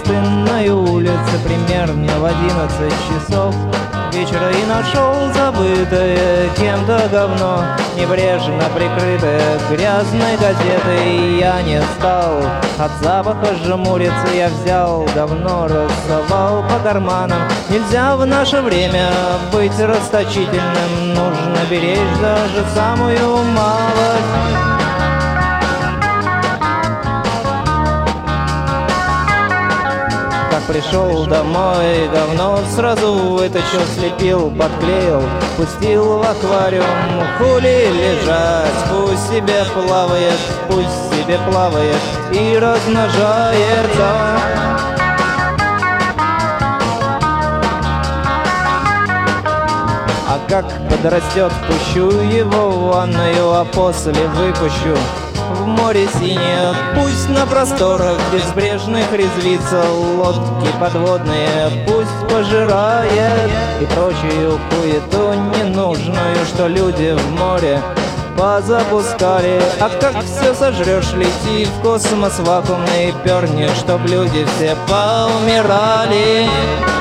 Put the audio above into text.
пустынной улице примерно в 11 часов вечера и нашел забытое кем-то говно, небрежно прикрытое грязной газетой. Я не стал от запаха жмуриться, я взял говно, рассовал по карманам. Нельзя в наше время быть расточительным, нужно беречь даже самую малость. Пришел домой, говно сразу вытащил, слепил, подклеил, пустил в аквариум. Хули лежать, пусть себе плавает и размножается. А как подрастет, пущу его в ванную, а после выпущу в море синее. Пусть на просторах безбрежных резвится, лодки подводные пусть пожирает и прочую хуету ненужную, что люди в море позапускали. А как все сожрешь, лети в космос вакуумный, перни, чтоб люди все поумирали.